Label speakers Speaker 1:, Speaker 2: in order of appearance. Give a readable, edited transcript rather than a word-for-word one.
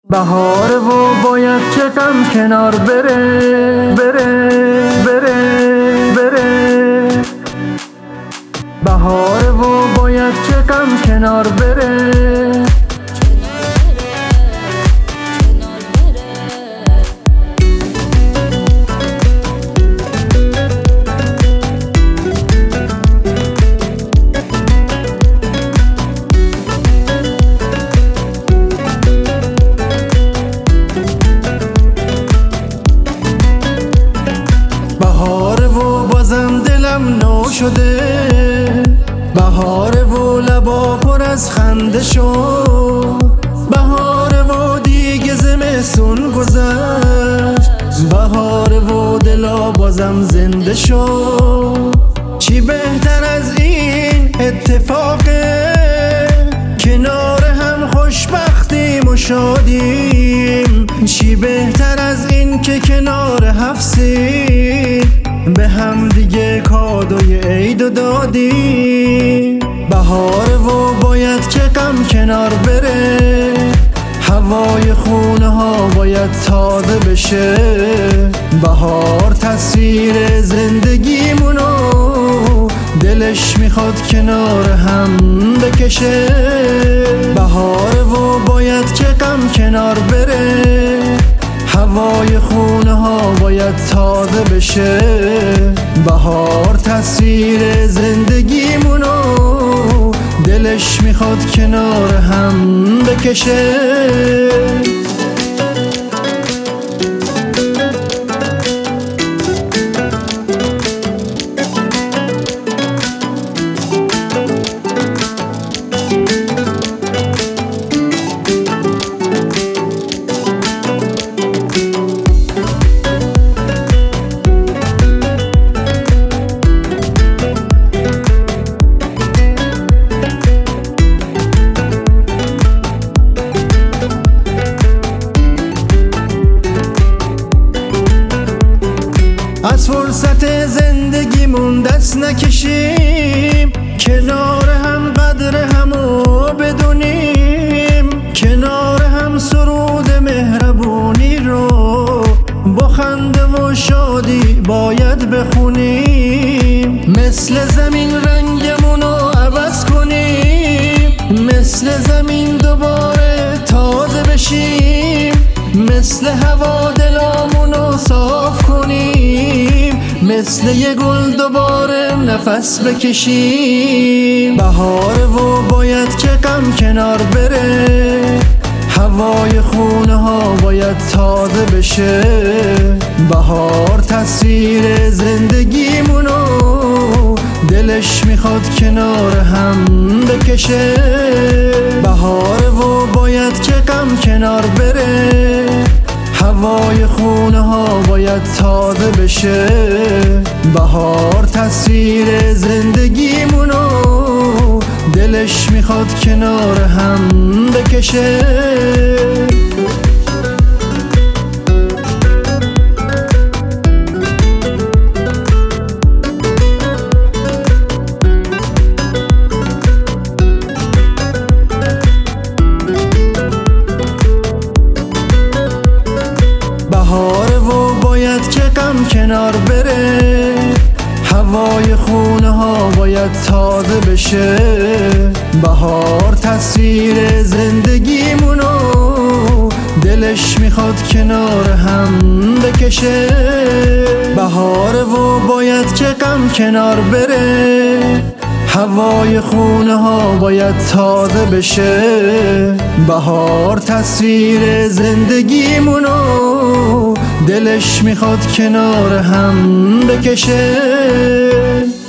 Speaker 1: بهاره و باید چه غم کنار بره بره بره بره بهاره و باید چه غم کنار بره بهاره و بازم دلم نو شده، بهاره و لبا پر از خنده شد، بهاره و دیگه زمستون گذشت، بهاره و دلا بازم زنده شد. چی بهتر از این اتفاقه، کنار هم خوشبختیم و شادیم. چی بهتر از این که کنار حفظیم، به هم دیگه کادوی عیدو دادیم. بهاره و باید که غم کنار بره، هوای خونه ها باید تازه بشه. بهار تصویر زندگیمونو دلش میخواد کنار هم بکشه. بهاره و باید که غم کنار بره، هوای خونه ها باید تازه بشه. بهار تصویر زندگیمونو دلش میخواد کنار هم بکشه. از فرصت زندگیمون دست نکشیم، کنار هم قدر همو بدونیم. کنار هم سرود مهربونی رو با خنده و شادی باید بخونیم. مثل زمین رنگمونو عوض کنیم، مثل زمین دوباره تازه بشیم. مثل هوا دلامونو صاف کنیم، مثل یه گل دوباره نفس بکشیم. بهاره و باید که غم کنار بره، هوای خونه ها باید تازه بشه. بهار تصویر زندگیمونو دلش میخواد کنار هم بکشه. بهاره و باید که غم کنار بره، هوای خونه ها باید تازه بشه. بهار تصویر زندگیمونو دلش میخواد کنار هم بکشه. بهاره و باید که غم کنار بره، هوای خونه ها باید تازه بشه. بهار تصویر زندگیمونو دلش میخواد کنار هم بکشه. بهاره و باید که غم کنار بره، هوای خونه ها باید تازه بشه. بهار تصویر زندگیمونو دلش میخواد کنار هم بکشه.